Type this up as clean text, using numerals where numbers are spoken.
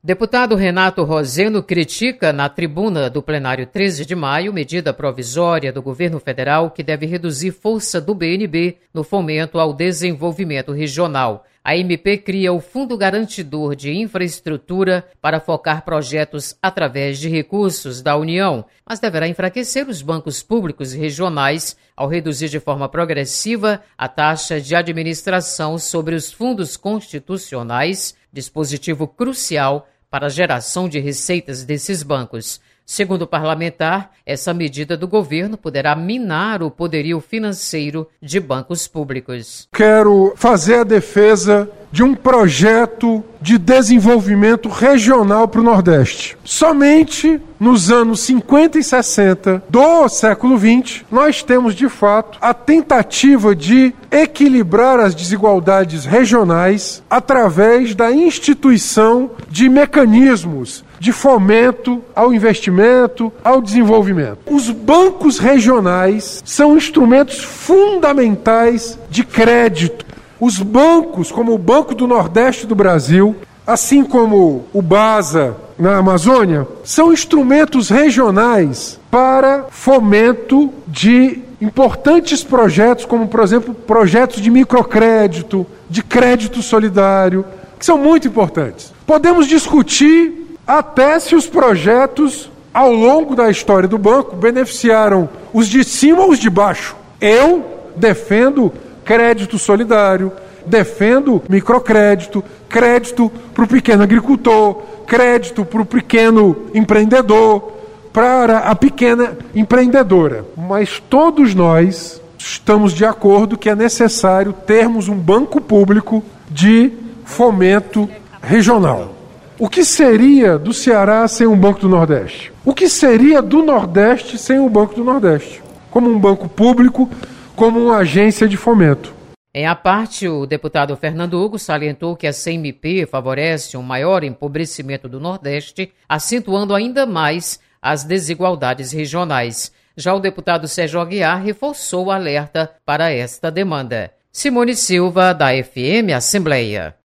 Deputado Renato Roseno critica na tribuna do plenário 13 de maio medida provisória do governo federal que deve reduzir força do BNB no fomento ao desenvolvimento regional. A MP cria o Fundo Garantidor de Infraestrutura para focar projetos através de recursos da União, mas deverá enfraquecer os bancos públicos regionais ao reduzir de forma progressiva a taxa de administração sobre os fundos constitucionais, dispositivo crucial para a geração de receitas desses bancos. Segundo o parlamentar, essa medida do governo poderá minar o poderio financeiro de bancos públicos. Quero fazer a defesa de um projeto de desenvolvimento regional para o Nordeste. Somente nos anos 50 e 60 do século XX, nós temos, de fato, a tentativa de equilibrar as desigualdades regionais através da instituição de mecanismos de fomento ao investimento, ao desenvolvimento. Os bancos regionais são instrumentos fundamentais de crédito. Os bancos, como o Banco do Nordeste do Brasil, assim como o BASA na Amazônia, são instrumentos regionais para fomento de importantes projetos, como, por exemplo, projetos de microcrédito, de crédito solidário, que são muito importantes. Podemos discutir até se os projetos, ao longo da história do banco, beneficiaram os de cima ou os de baixo. Eu defendo crédito solidário, defendo microcrédito, crédito para o pequeno agricultor, crédito para o pequeno empreendedor, para a pequena empreendedora. Mas todos nós estamos de acordo que é necessário termos um banco público de fomento regional. O que seria do Ceará sem um Banco do Nordeste? O que seria do Nordeste sem o Banco do Nordeste? Como um banco público, como uma agência de fomento. Em a parte, o deputado Fernando Hugo salientou que a CMP favorece um maior empobrecimento do Nordeste, acentuando ainda mais as desigualdades regionais. Já o deputado Sérgio Aguiar reforçou o alerta para esta demanda. Simone Silva, da FM Assembleia.